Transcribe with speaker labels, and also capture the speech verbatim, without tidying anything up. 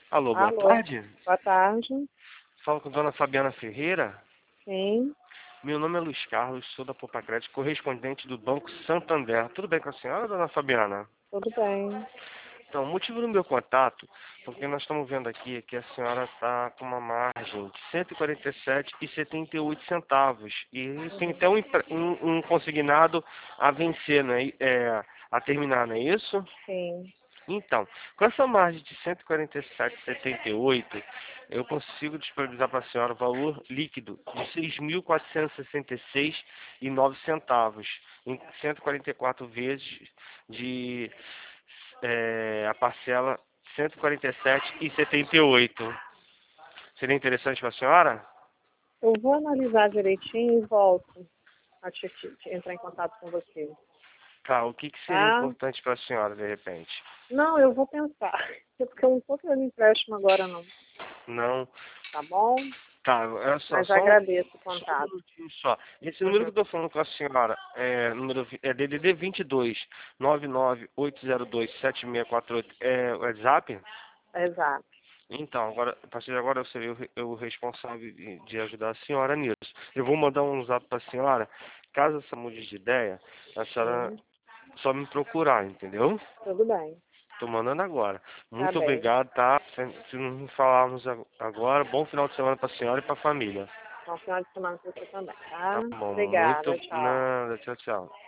Speaker 1: Alô, boa
Speaker 2: Alô,
Speaker 1: tarde.
Speaker 2: boa tarde.
Speaker 1: Falo com a dona Fabiana Ferreira.
Speaker 2: Sim,
Speaker 1: Meu nome é Luiz Carlos, sou da Popacred, correspondente do Banco Santander. Tudo bem com a senhora, dona Fabiana?
Speaker 2: tudo bem.
Speaker 1: Então, o motivo do meu contato, porque nós estamos vendo aqui que a senhora está com uma margem de cento e quarenta e sete reais e setenta e oito centavos. E tem até um, empre- um- um consignado a vencer, né? É, a terminar, não é isso?
Speaker 2: Sim.
Speaker 1: Então, com essa margem de cento e quarenta e sete reais e setenta e oito centavos, eu consigo disponibilizar para a senhora o valor líquido de seis mil quatrocentos e sessenta e seis reais e nove centavos, em cento e quarenta e quatro vezes de é, a parcela cento e quarenta e sete reais e setenta e oito centavos. Seria interessante para a senhora?
Speaker 2: Eu vou analisar direitinho e volto a te, te- te entrar em contato com você,
Speaker 1: Tá, o que, que seria
Speaker 2: tá?
Speaker 1: importante para a senhora, de repente?
Speaker 2: Não, eu vou pensar. Porque eu não estou fazendo empréstimo agora, não.
Speaker 1: Não.
Speaker 2: Tá bom?
Speaker 1: Tá, é só,
Speaker 2: Mas
Speaker 1: só, um-
Speaker 2: agradeço o
Speaker 1: só um
Speaker 2: contato.
Speaker 1: minutinho só. Esse número que
Speaker 2: Uhum.
Speaker 1: eu tô falando com a senhora é, número, vi- é D D D vinte e dois, nove nove oito zero dois, sete seis quatro oito, é o WhatsApp?
Speaker 2: Exato.
Speaker 1: Então, agora, a partir de agora eu serei o, re- o responsável de, de ajudar a senhora nisso. Eu vou mandar um zap para a senhora. Caso essa mude de ideia, a senhora
Speaker 2: Sim,
Speaker 1: só me procurar, entendeu?
Speaker 2: tudo bem.
Speaker 1: Tô mandando agora.
Speaker 2: Tá
Speaker 1: Muito
Speaker 2: bem.
Speaker 1: obrigado, tá? Se, se não falarmos ag- agora, bom final de semana para a senhora e para a família.
Speaker 2: Bom final de semana para você também, tá?
Speaker 1: Tá bom, muito.
Speaker 2: Obrigada, tchau.
Speaker 1: Nada, tchau, tchau.